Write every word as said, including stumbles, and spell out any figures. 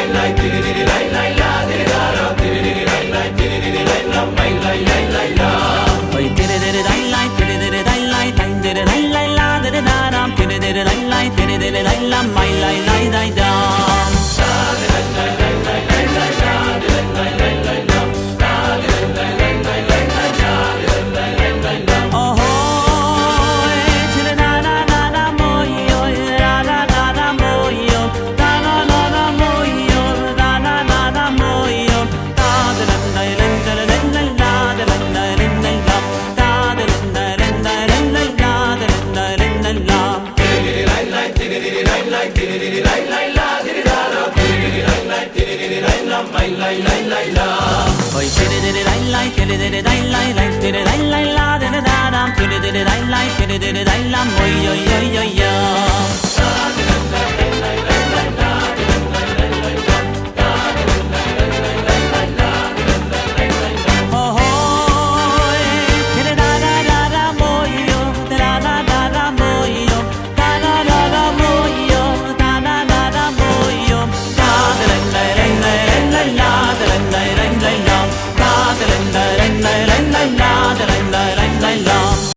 Oi, tiri tiri lai lai, tiri tiri lai lai lai, tiri lai lai la, tiri da dam, tiri tiri lai lai, tiri tiri lai la, oi oi oi oi oi.